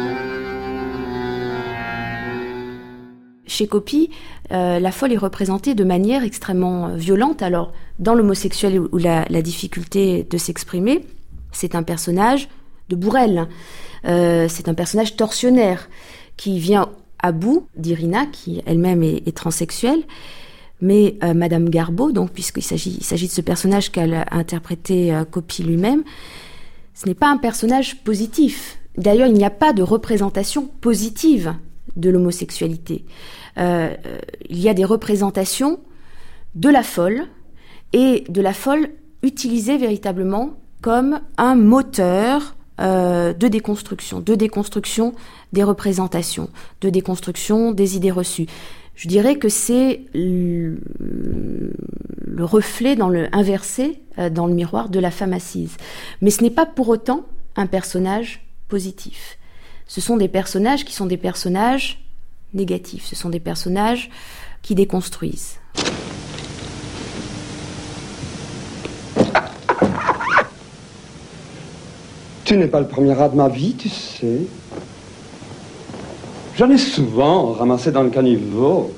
Chez Coppi, la folle est représentée de manière extrêmement violente. Alors, dans l'homosexuel ou la difficulté de s'exprimer, c'est un personnage de bourrel. C'est un personnage tortionnaire qui vient à bout d'Irina, qui elle-même est transsexuelle. Mais Madame Garbeau, donc puisqu'il s'agit de ce personnage qu'a interprété Coppi lui-même, ce n'est pas un personnage positif. D'ailleurs, il n'y a pas de représentation positive de l'homosexualité. Il y a des représentations de la folle, et de la folle utilisée véritablement comme un moteur de déconstruction des représentations, de déconstruction des idées reçues. Je dirais que c'est le reflet inversé dans le miroir de la femme assise. Mais ce n'est pas pour autant un personnage positif. Ce sont des personnages qui sont des personnages négatifs. Ce sont des personnages qui déconstruisent. Tu n'es pas le premier rat de ma vie, tu sais. J'en ai souvent ramassé dans le caniveau.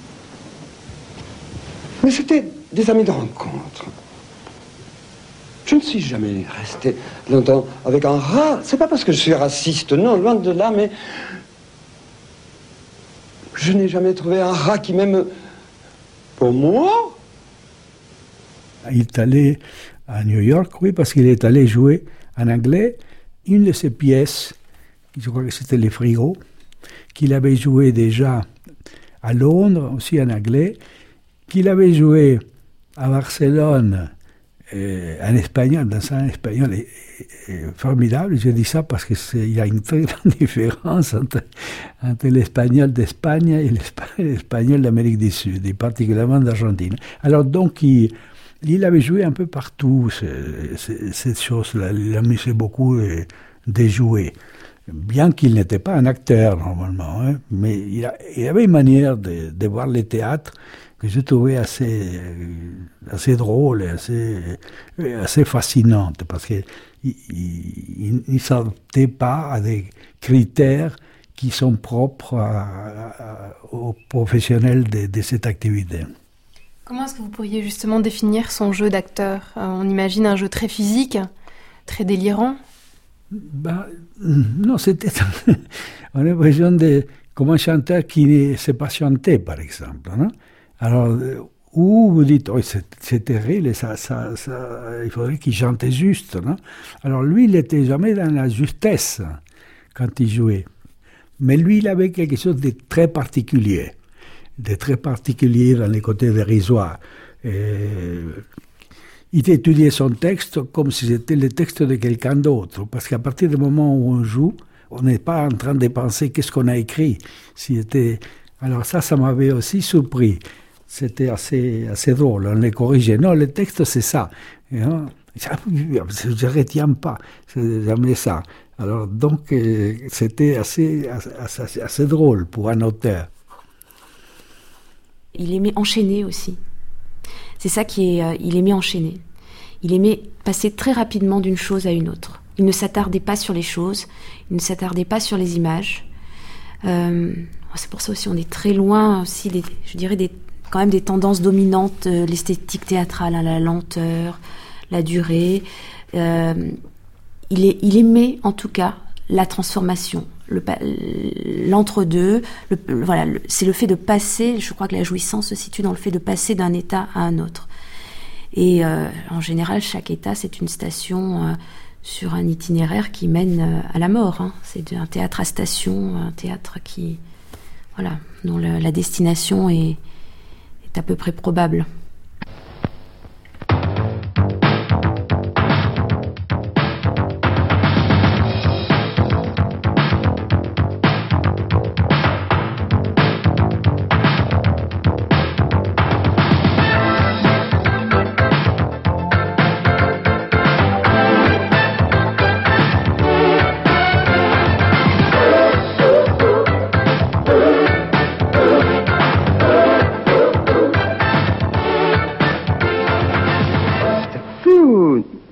Mais c'était des amis de rencontre. Je ne suis jamais resté longtemps avec un rat. C'est pas parce que je suis raciste, non, loin de là, mais je n'ai jamais trouvé un rat qui m'aime pour moi. Il est allé à New York, oui, parce qu'il est allé jouer en anglais une de ses pièces, je crois que c'était Les Frigos, qu'il avait joué déjà à Londres, aussi en anglais, qu'il avait joué à Barcelone en espagnol, dans un espagnol formidable. Je dis ça parce qu'il y a une très grande différence entre l'espagnol d'Espagne et l'espagnol d'Amérique du Sud, et particulièrement d'Argentine. Alors donc, il avait joué un peu partout cette chose-là. Il amusait beaucoup de jouer. Bien qu'il n'était pas un acteur, normalement, hein, mais il avait une manière de voir le théâtre que je trouvais assez drôle et assez fascinante, parce qu'il ne s'adaptait pas à des critères qui sont propres aux professionnels de cette activité. Comment est-ce que vous pourriez justement définir son jeu d'acteur ? On imagine un jeu très physique, très délirant. Non, c'était on a l'impression de comme un chanteur qui ne sait pas chanter, par exemple. Non? Alors, où vous dites, oh, c'est terrible, il faudrait qu'il chante juste. Non? Alors lui, il n'était jamais dans la justesse quand il jouait. Mais lui, il avait quelque chose de très particulier. Dans les côtés dérisoires. Il étudiait son texte comme si c'était le texte de quelqu'un d'autre, parce qu'à partir du moment où on joue, on n'est pas en train de penser qu'est-ce qu'on a écrit. Alors ça m'avait aussi surpris. C'était assez drôle, on les corrigeait. Non, le texte c'est ça. Je ne retiens pas, c'est jamais ça. Alors donc c'était assez drôle pour un auteur. Il aimait enchaîner aussi. C'est ça il aimait enchaîner. Il aimait passer très rapidement d'une chose à une autre. Il ne s'attardait pas sur les choses, il ne s'attardait pas sur les images. C'est pour ça aussi, on est très loin aussi, quand même des tendances dominantes, l'esthétique théâtrale, hein, la lenteur, la durée. Il aimait en tout cas la transformation, l'entre-deux. C'est le fait de passer. Je crois que la jouissance se situe dans le fait de passer d'un état à un autre. Et en général, chaque état, c'est une station sur un itinéraire qui mène à la mort. Hein. C'est un théâtre à station, un théâtre dont la destination est à peu près probable.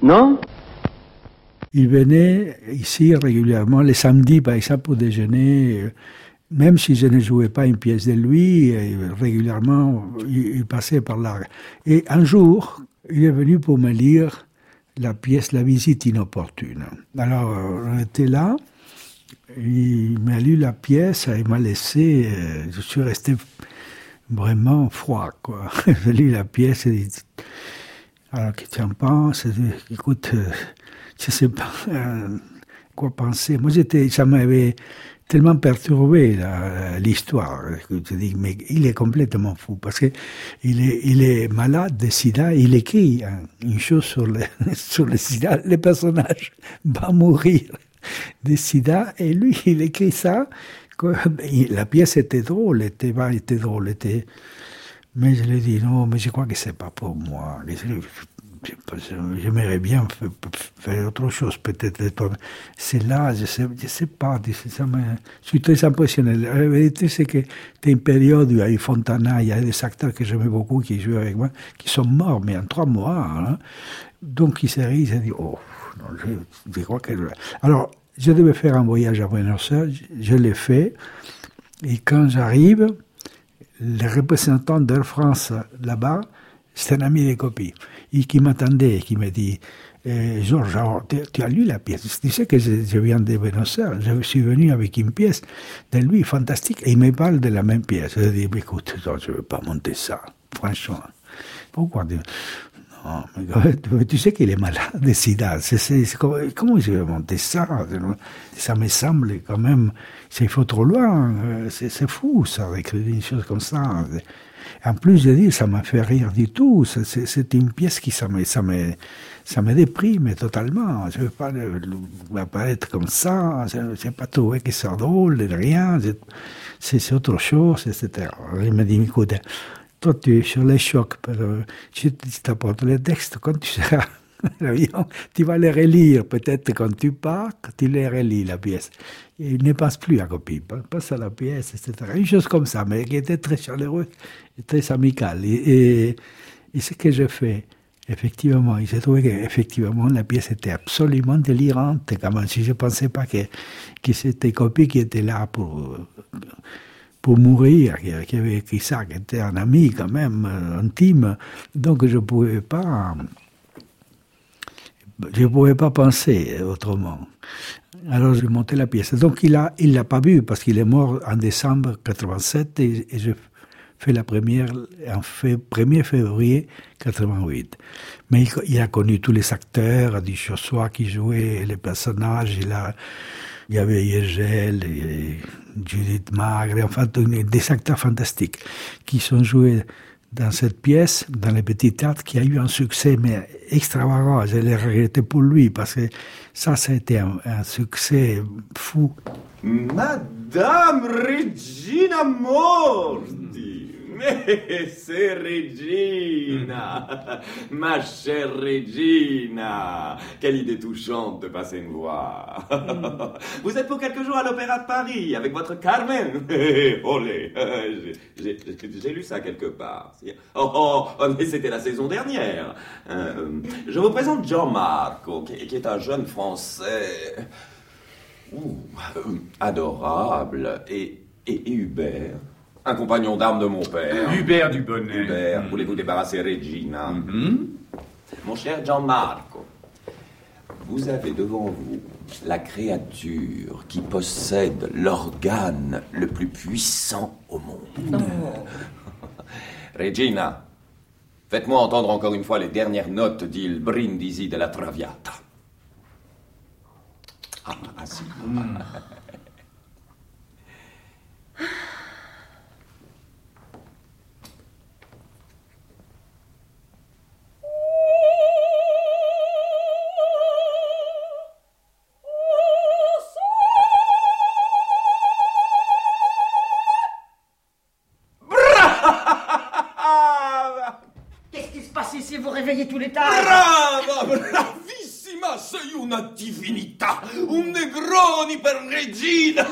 Non? Il venait ici régulièrement, les samedis par exemple, pour déjeuner. Même si je ne jouais pas une pièce de lui, régulièrement, il passait par là. Et un jour, il est venu pour me lire la pièce La visite inopportune. Alors, on était là, il m'a lu la pièce, il m'a laissé, je suis resté vraiment froid, quoi. J'ai lu la pièce, et alors, qu'est-ce que tu en penses? Écoute, je ne sais pas quoi penser. Moi, ça m'avait tellement perturbé l'histoire. Je dis, mais il est complètement fou parce que il est malade de sida. Il écrit une chose sur le sida. Le personnage va mourir de sida et lui, il écrit ça. La pièce était drôle, mais je lui ai dit non, mais je crois que c'est pas pour moi. J'aimerais bien faire autre chose, peut-être. C'est là, je sais pas. Je suis très impressionné. La vérité, c'est que c'était une période où il y a eu Fontana, il y a des acteurs que j'aimais beaucoup qui jouaient avec moi, qui sont morts, mais en 3 mois. Hein. Donc, il s'est ri, il s'est dit, oh, non, je crois que... Alors, je devais faire un voyage à Buenos Aires, je l'ai fait, et quand j'arrive, le représentant d'Air France là-bas, c'est un ami des copies, qui m'attendait, qui me dit Georges, tu as lu la pièce? Tu sais que je viens de Buenos Aires, je suis venu avec une pièce de lui fantastique, et il me parle de la même pièce. Je dis écoute, je ne veux pas monter ça, franchement. Pourquoi? Non, mais tu sais qu'il est malade de sida. Comment je vais monter ça? Ça me semble quand même, il faut trop loin. C'est fou, ça, d'écrire une chose comme ça. En plus de dire, ça m'a fait rire du tout. C'est une pièce qui ça me déprime totalement. Je ne veux pas apparaître comme ça. Je n'ai pas trouvé que c'est drôle, rien. C'est autre chose, etc. Il m'a dit, écoute, toi, tu es sur les chocs. Je t'apporte les textes. Quand tu seras à l'avion, tu vas les relire. Peut-être quand tu pars, tu les relis, la pièce. Et il ne passe plus à copie. Passe à la pièce, etc. Une chose comme ça, mais qui était très chaleureuse et très amicale. Et ce que j'ai fait, effectivement, il s'est trouvé qu'effectivement, la pièce était absolument délirante. Quand même, si je ne pensais pas que c'était copie qui était là pour mourir, qui avait écrit ça, qui était un ami quand même, intime. Donc je ne pouvais pas penser autrement. Alors j'ai monté la pièce. Donc il l'a pas vu parce qu'il est mort en décembre 87 et j'ai fait la première en 1er février 88. Mais il a connu tous les acteurs, du Chossois qui jouaient les personnages. Il y avait Yegel, et Judith Magre, enfin des acteurs fantastiques qui sont joués dans cette pièce, dans le petit théâtre, qui a eu un succès mais extravagant. Je l'ai regretté pour lui parce que ça a été un succès fou. Madame Regina Morti! Mais c'est Regina! Ma chère Regina! Quelle idée touchante de passer me voir! Vous êtes pour quelques jours à l'Opéra de Paris avec votre Carmen? Olé! J'ai lu ça quelque part. Oh, mais c'était la saison dernière. Je vous présente Gianmarco, qui est un jeune Français adorable, et Hubert, un compagnon d'armes de mon père. Hubert Dubonnet. Hubert, voulez-vous débarrasser Regina? Mon cher Gianmarco, vous avez devant vous la créature qui possède l'organe le plus puissant au monde. Regina, faites-moi entendre encore une fois les dernières notes d'Il Brindisi de la Traviata. Si. Qu'est-ce qui se passe ici? Vous réveillez tous les tas. Brava, bravissima, sei una divinità, un negroni per Regina.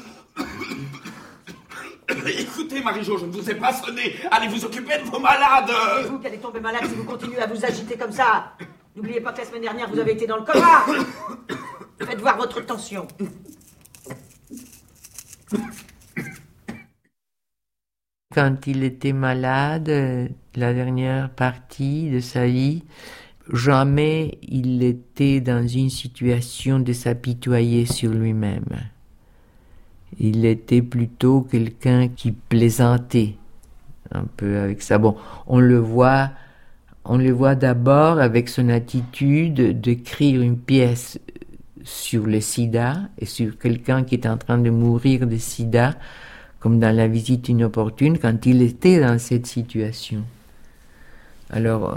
Écoutez, Marie-Jo, je ne vous ai pas sonné. Allez vous occuper de vos malades. Et vous qui allez tomber malade si vous continuez à vous agiter comme ça. N'oubliez pas que la semaine dernière, vous avez été dans le coma. Faites voir votre tension. Quand il était malade, la dernière partie de sa vie, jamais il était dans une situation de s'apitoyer sur lui-même. Il était plutôt quelqu'un qui plaisantait un peu avec ça. Bon, on le voit d'abord avec son attitude d'écrire une pièce sur le sida et sur quelqu'un qui est en train de mourir de sida, comme dans La visite inopportune, quand il était dans cette situation. Alors,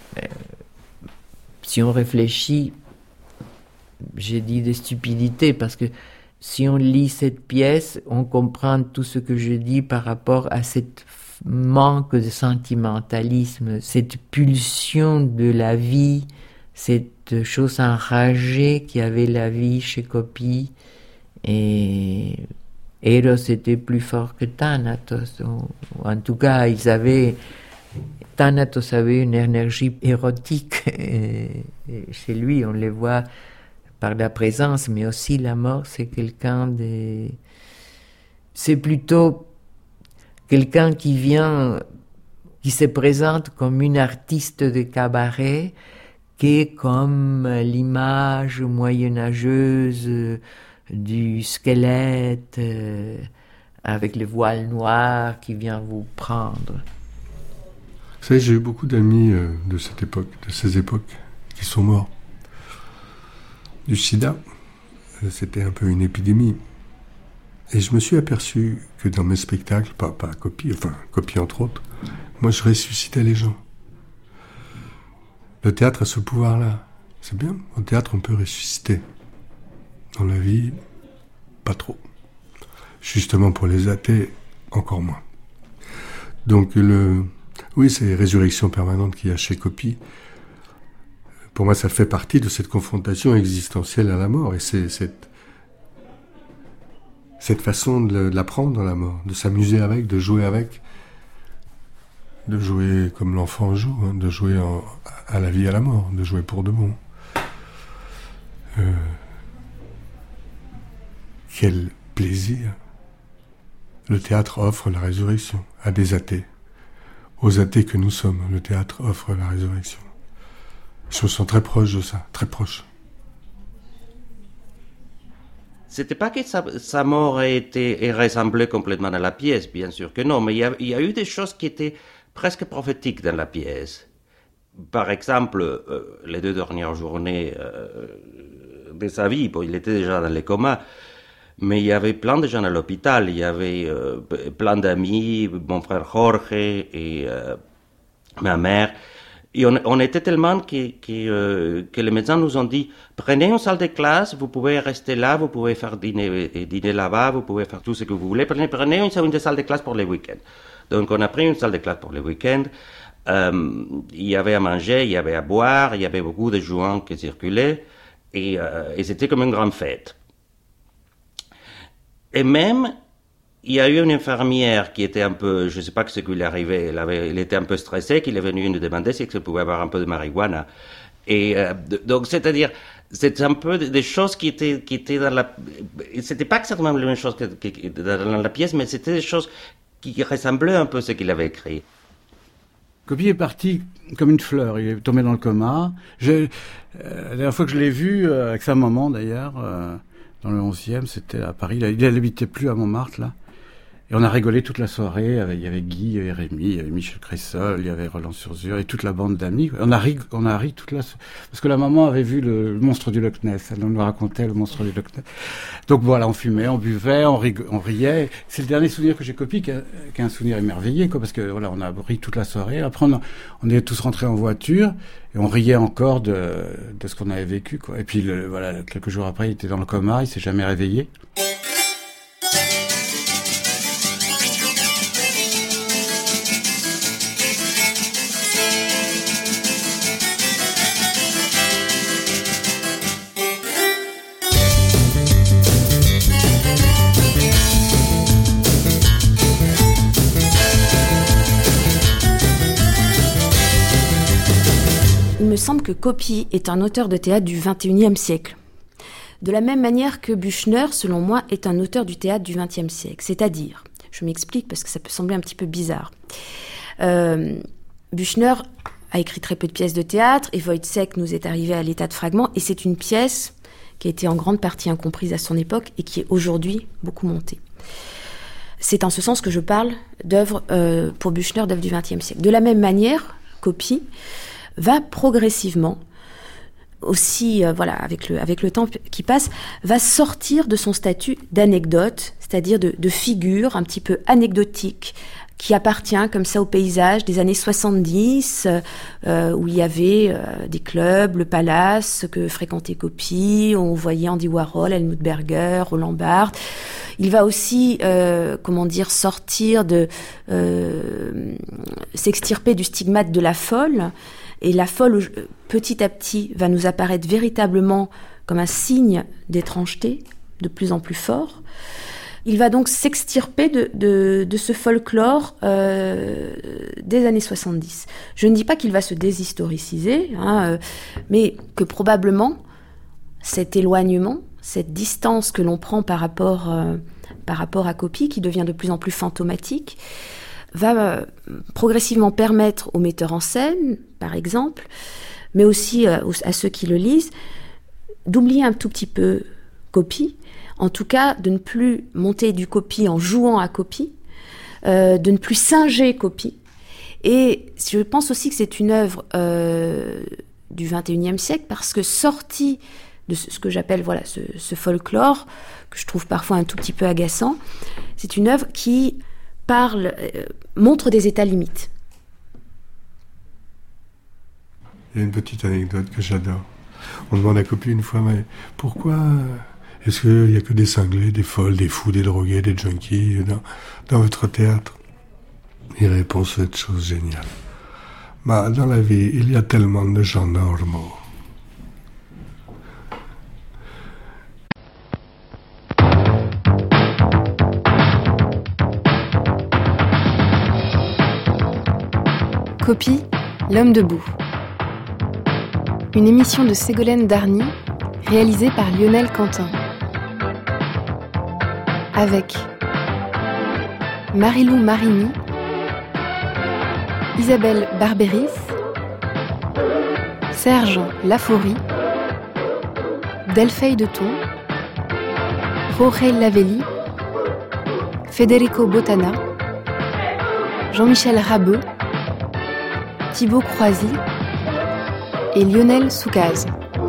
si on réfléchit, j'ai dit des stupidités, parce que si on lit cette pièce, on comprend tout ce que je dis par rapport à cette manque de sentimentalisme, cette pulsion de la vie, cette chose enragée qui avait la vie chez Coppi. Et Eros était plus fort que Thanatos. En tout cas, Thanatos avait une énergie érotique. Et chez lui, on le voit par la présence, mais aussi la mort, c'est c'est plutôt quelqu'un qui se présente comme une artiste de cabaret, qui est comme l'image moyenâgeuse du squelette avec le voile noir qui vient vous prendre. Vous savez, j'ai eu beaucoup d'amis de cette époque, de ces époques, qui sont morts. Du sida, c'était un peu une épidémie. Et je me suis aperçu que dans mes spectacles, pas Coppi, enfin Coppi entre autres, moi je ressuscitais les gens. Le théâtre a ce pouvoir-là. C'est bien, au théâtre on peut ressusciter. Dans la vie, pas trop. Justement pour les athées, encore moins. Donc oui, c'est résurrection permanente qu'il y a chez Coppi. Pour moi, ça fait partie de cette confrontation existentielle à la mort. Et c'est cette façon de l'apprendre, la mort, de s'amuser avec, de jouer comme l'enfant joue, hein, de jouer à la vie et à la mort, de jouer pour de bon. Quel plaisir! Le théâtre offre la résurrection à des athées. Aux athées que nous sommes, le théâtre offre la résurrection. Je me sens très proche de ça, très proche. C'était pas que sa mort et ressemblait complètement à la pièce, bien sûr que non, mais il y a eu des choses qui étaient presque prophétiques dans la pièce. Par exemple, les 2 dernières journées de sa vie, bon, il était déjà dans le coma, mais il y avait plein de gens à l'hôpital, il y avait plein d'amis, mon frère Jorge et ma mère. Et on était tellement que les médecins nous ont dit, prenez une salle de classe, vous pouvez rester là, vous pouvez faire dîner là-bas, vous pouvez faire tout ce que vous voulez, prenez une salle de classe pour les week-ends. Donc on a pris une salle de classe pour les week-ends, il y avait à manger, il y avait à boire, il y avait beaucoup de joints qui circulaient, et c'était comme une grande fête. Et même, il y a eu une infirmière qui était un peu, je ne sais pas ce qui lui arrivait, elle était un peu stressée, qui est venue nous demander si elle pouvait avoir un peu de marijuana. Et donc, c'est-à-dire, c'est un peu des choses qui étaient dans la... C'était pas exactement la même chose que dans la pièce, mais c'était des choses qui ressemblaient un peu à ce qu'il avait écrit. Coppi est parti comme une fleur, il est tombé dans le coma. La dernière fois que je l'ai vu, avec sa maman d'ailleurs, dans le 11e, c'était à Paris. Il n'habitait plus à Montmartre, là. Et on a rigolé toute la soirée. Il y avait Guy, il y avait Rémi, il y avait Michel Cressol, il y avait Roland Surzur et toute la bande d'amis. On a ri toute la soirée. Parce que la maman avait vu le monstre du Loch Ness. Elle nous racontait le monstre du Loch Ness. Donc voilà, on fumait, on buvait, on riait. C'est le dernier souvenir que j'ai Coppi, qui est un souvenir émerveillé, quoi, parce que voilà, on a ri toute la soirée. Après, on est tous rentrés en voiture et on riait encore de ce qu'on avait vécu, quoi. Et puis voilà, quelques jours après, il était dans le coma, il s'est jamais réveillé. Il me semble que Coppi est un auteur de théâtre du XXIe siècle. De la même manière que Büchner, selon moi, est un auteur du théâtre du XXe siècle. C'est-à-dire, je m'explique parce que ça peut sembler un petit peu bizarre. Büchner a écrit très peu de pièces de théâtre et Wojciech nous est arrivé à l'état de fragment, et c'est une pièce qui a été en grande partie incomprise à son époque et qui est aujourd'hui beaucoup montée. C'est en ce sens que je parle d'œuvres, pour Büchner, d'œuvres du XXe siècle. De la même manière, Coppi va progressivement, aussi, avec le temps qui passe, va sortir de son statut d'anecdote, c'est-à-dire de figure un petit peu anecdotique, qui appartient comme ça au paysage des années 70, où il y avait des clubs, le Palace, que fréquentait Coppi, on voyait Andy Warhol, Helmut Berger, Roland Barthes. Il va aussi, sortir s'extirper du stigmate de la folle, et la folle, petit à petit, va nous apparaître véritablement comme un signe d'étrangeté, de plus en plus fort. Il va donc s'extirper de ce folklore des années 70. Je ne dis pas qu'il va se déshistoriciser, mais que probablement cet éloignement, cette distance que l'on prend par rapport à Coppi, qui devient de plus en plus fantomatique, va progressivement permettre aux metteurs en scène, par exemple, mais aussi à ceux qui le lisent, d'oublier un tout petit peu Coppi, en tout cas de ne plus monter du Coppi en jouant à Coppi, de ne plus singer Coppi. Et je pense aussi que c'est une œuvre du XXIe siècle, parce que sortie de ce que j'appelle ce folklore, que je trouve parfois un tout petit peu agaçant, c'est une œuvre qui montre des états limites. Il y a une petite anecdote que j'adore. On demande à Coppi une fois, mais pourquoi est-ce qu'il n'y a que des cinglés, des folles, des fous, des drogués, des junkies dans votre théâtre? Il répond cette chose géniale. Dans la vie, il y a tellement de gens normaux. Coppi, l'homme debout. Une émission de Ségolène Darny, réalisée par Lionel Quentin. Avec Marilou Marini, Isabelle Barberis, Serge Laforie, Delphine de Thon, Jorge Lavelli, Federico Bottana, Jean-Michel Rabeux, Thibaut Croisy et Lionel Soukaz.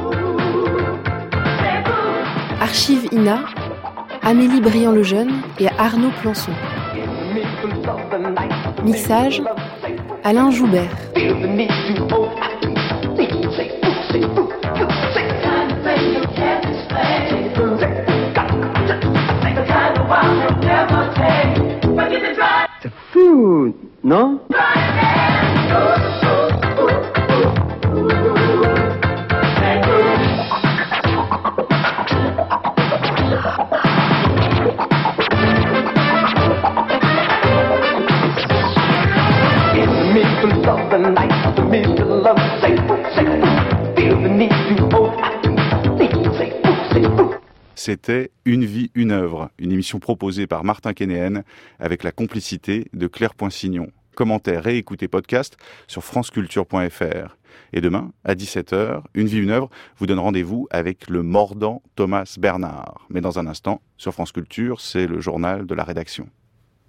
Archive INA, Amélie Briand-Lejeune et Arnaud Plançon. Mixage, Alain Joubert. C'est fou, non? C'était Une vie, une œuvre, une émission proposée par Martin Kénéen avec la complicité de Claire Poinsignon. Commentaires et écoutez podcast sur franceculture.fr. Et demain, à 17h, Une vie, une œuvre vous donne rendez-vous avec le mordant Thomas Bernard. Mais dans un instant, sur France Culture, c'est le journal de la rédaction.